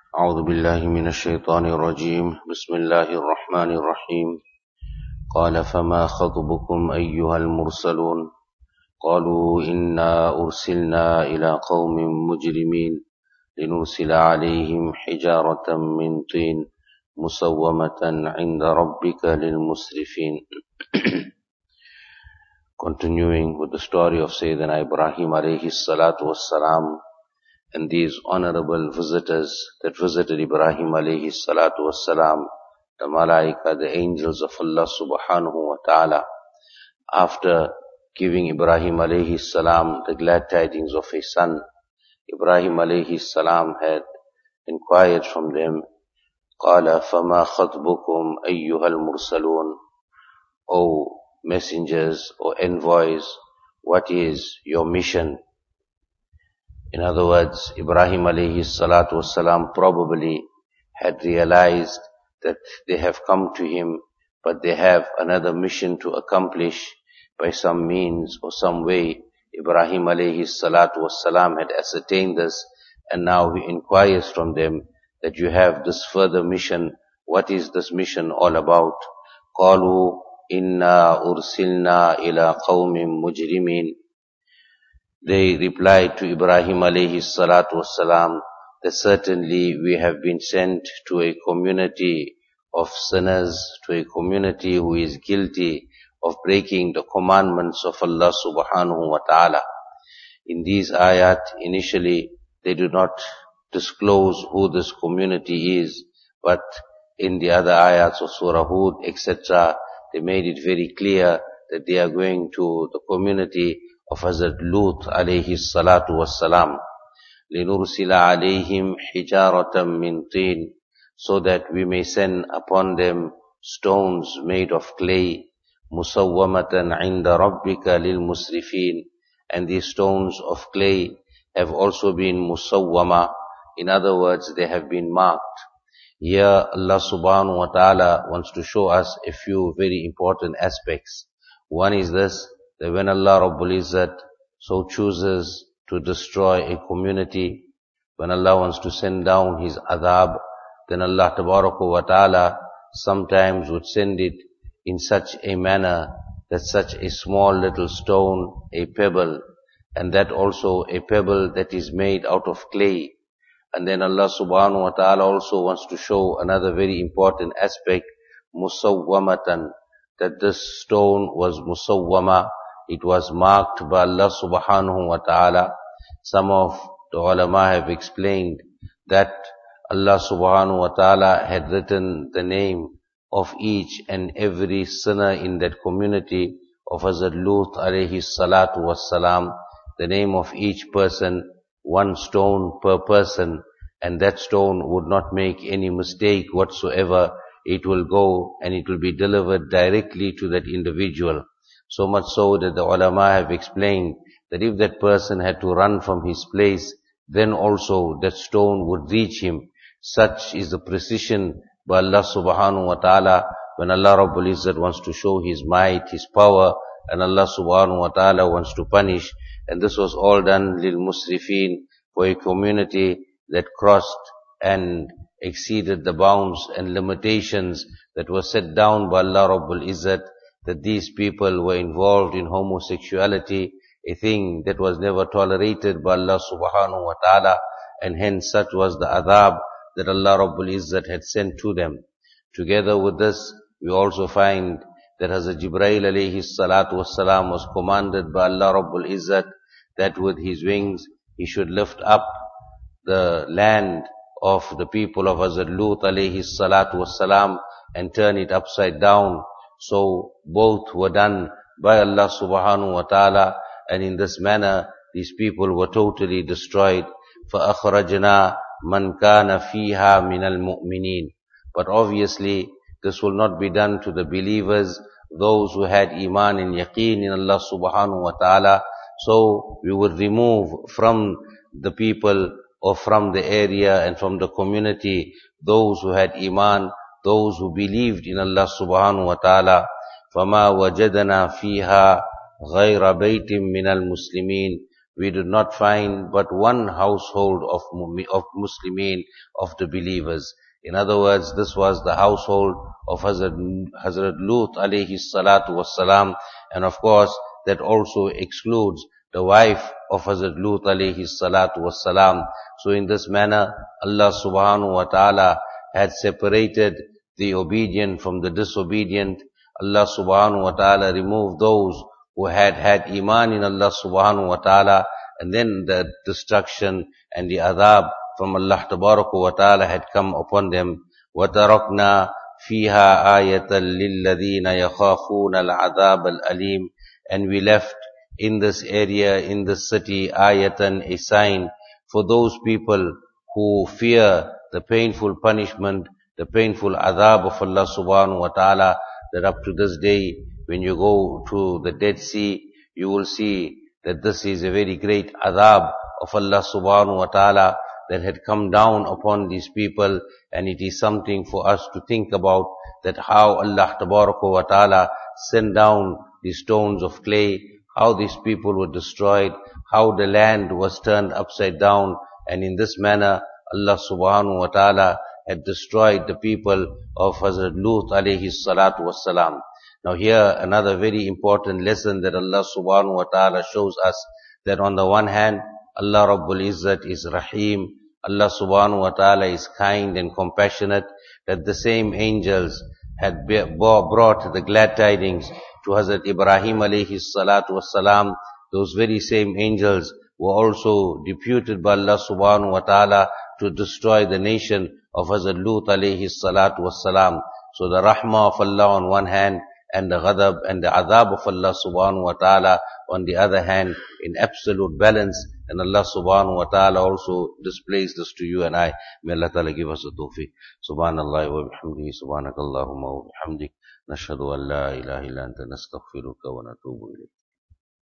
أعوذ بالله من الشيطان الرجيم بسم الله الرحمن الرحيم قال فما خطبكم أيها المرسلون قالوا إنا أرسلنا إلى قوم مجرمين لنرسل عليهم حجارة من طين مسومة عند ربك للمسرفين. Continuing with the story of Sayyidina Ibrahim alayhi salatu wassalam, and these honorable visitors that visited Ibrahim alayhi salatu wassalam, the malaika, the angels of Allah subhanahu wa ta'ala, after giving Ibrahim alayhi salam the glad tidings of a son, Ibrahim alayhi salam had inquired from them, قَالَ فَمَا خَطْبُكُمْ أَيُّهَا الْمُرْسَلُونَ, O messengers or envoys, what is your mission? In other words, Ibrahim alayhi salatu wasalam probably had realized that they have come to him, but they have another mission to accomplish by some means or some way. Ibrahim alayhi salatu wasalam had ascertained this, and now he inquires from them that you have this further mission. What is this mission all about? قَالُوا إِنَّا أُرْسِلْنَا إِلَىٰ قَوْمٍ مُجْرِمِينَ. They replied to Ibrahim alayhi salatu wassalam that certainly we have been sent to a community of sinners, to a community who is guilty of breaking the commandments of Allah subhanahu wa ta'ala. In these ayat, initially, they do not disclose who this community is, but in the other ayats of Surah Hud, etc., they made it very clear that they are going to the community of Hazrat Lut alayhi salatu wassalam. لِنُرْسِلَ عَلَيْهِمْ حِجَارَةً مِّن طِينٍ, so that we may send upon them stones made of clay. مُسَوَّمَةً عِنْدَ رَبِّكَ لِلْمُسْرِفِينَ, and these stones of clay have also been musawwama. In other words, they have been marked. Here Allah subhanahu wa ta'ala wants to show us a few very important aspects. One is this, that when Allah Rabbul Izzat so chooses to destroy a community, when Allah wants to send down His adhab, then Allah Tabaraka wa Ta'ala sometimes would send it in such a manner that such a small little stone, a pebble, and that also a pebble that is made out of clay. And then Allah Subhanahu wa Ta'ala also wants to show another very important aspect, musawwamatan, that this stone was musawwama. It was marked by Allah subhanahu wa ta'ala. Some of the ulama have explained that Allah subhanahu wa ta'ala had written the name of each and every sinner in that community of Hazrat Lut alayhi salatu wassalam, the name of each person, one stone per person, and that stone would not make any mistake whatsoever. It will go and it will be delivered directly to that individual. So much so that the ulama have explained that if that person had to run from his place, then also that stone would reach him. Such is the precision by Allah subhanahu wa ta'ala when Allah Rabbul Izzat wants to show His might, His power, and Allah subhanahu wa ta'ala wants to punish. And this was all done lil musrifin, for a community that crossed and exceeded the bounds and limitations that were set down by Allah Rabbul Izzat, that these people were involved in homosexuality, a thing that was never tolerated by Allah subhanahu wa ta'ala, and hence such was the adhab that Allah Rabbul Izzat had sent to them. Together with this, we also find that Hazrat Jibreel alayhi salatu wassalam was commanded by Allah Rabbul Izzat that with his wings he should lift up the land of the people of Hazrat Lut alayhi salatu wassalam and turn it upside down. So both were done by Allah subhanahu wa ta'ala, and in this manner these people were totally destroyed. فَأَخْرَجْنَا مَنْ كَانَ فِيهَا مِنَ الْمُؤْمِنِينَ. But obviously this will not be done to the believers, those who had iman and yaqeen in Allah subhanahu wa ta'ala. So we would remove from the people or from the area and from the community those who had iman, those who believed in Allah subhanahu wa ta'ala. فَمَا وَجَدَنَا فِيهَا غَيْرَ بَيْتٍ مِّنَ الْمُسْلِمِينَ. we did not find but one household of Muslimin, of the believers. In other words, this was the household of Hazrat Lut alayhi salatu wassalam, and of course that also excludes the wife of Hazrat Lut alayhi salatu wassalam. So in this manner, Allah subhanahu wa ta'ala had separated the obedient from the disobedient. Allah subhanahu wa ta'ala removed those who had iman in Allah subhanahu wa ta'ala, and then the destruction and the adhab from Allah tabaraka wa ta'ala had come upon them. وَتَرَكْنَا فِيهَا آيَةً لِلَّذِينَ يَخَافُونَ الْعَذَابَ الْأَلِيمِ. And we left in this area, in this city, ayatan, a sign for those people who fear the painful punishment, the painful adhab of Allah subhanahu wa ta'ala, that up to this day, when you go to the Dead Sea, you will see that this is a very great adhab of Allah subhanahu wa ta'ala that had come down upon these people, and it is something for us to think about, that how Allah tabaraka wa ta'ala sent down the stones of clay, how these people were destroyed, how the land was turned upside down, and in this manner Allah subhanahu wa ta'ala had destroyed the people of Hazrat Lut alayhi salatu wassalam. Now here another very important lesson that Allah subhanahu wa ta'ala shows us, that on the one hand Allah Rabbul Izzat is Rahim, Allah subhanahu wa ta'ala is kind and compassionate, that the same angels had brought the glad tidings to Hazrat Ibrahim alayhi salatu wassalam. Those very same angels were also deputed by Allah subhanahu wa ta'ala to destroy the nation of Hazrat Lut alayhi salatu wassalam. So the rahmah of Allah on one hand, and the ghadab and the adhab of Allah subhanahu wa ta'ala on the other hand, in absolute balance. And Allah subhanahu wa ta'ala also displays this to you and I. May Allah ta'ala give us the tawfiq. Subhanallah wa bihamdihi, subhanakallahumma wa bihamdik, nashhadu an la ilaha illa anta nastaghfiruka wa natubu ilayk.